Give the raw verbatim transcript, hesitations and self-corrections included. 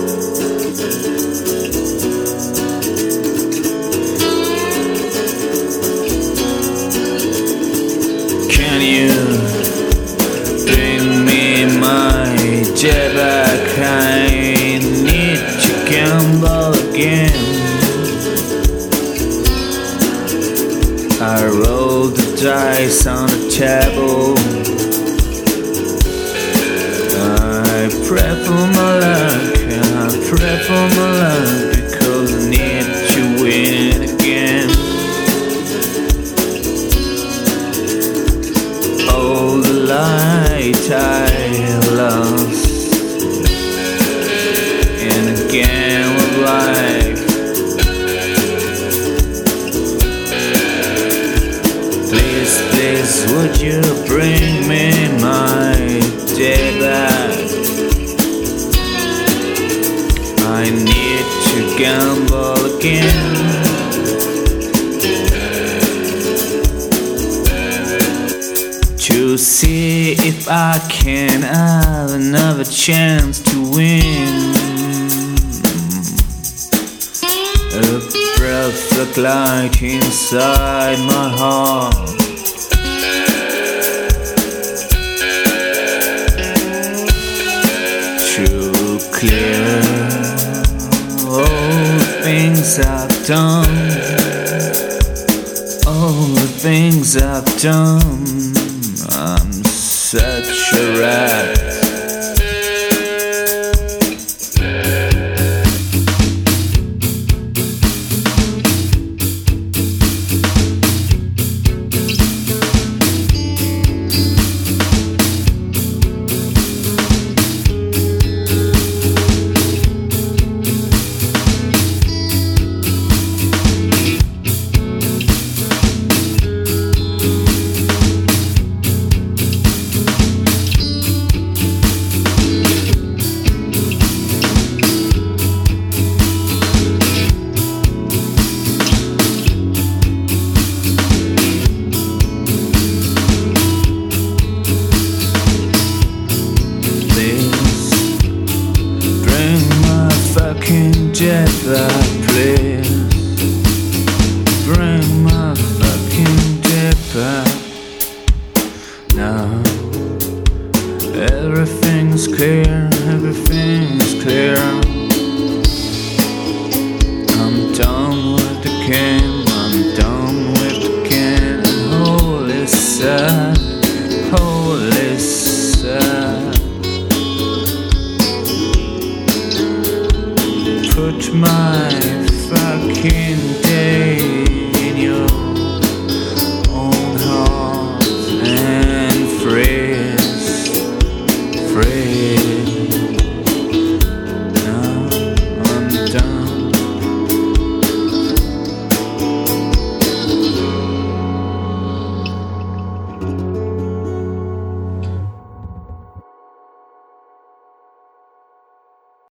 Can you bring me my jet back? I need to gamble again. I rolled the dice on the table. I pray for my luck, I pray for my luck, because I need to win again. All the light I lost in a game of life. Please, please, would you bring me my day back? I need to gamble again. To see if I can have another chance to win. A perfect light inside my heart. To clear all the things I've done, all the things I've done. I'm such a rat. Jet back, please. Bring my fucking jet back. Now everything's clear, everything's clear. I'm done with the game, I'm done with the game. Holy sad, holy sad. Put my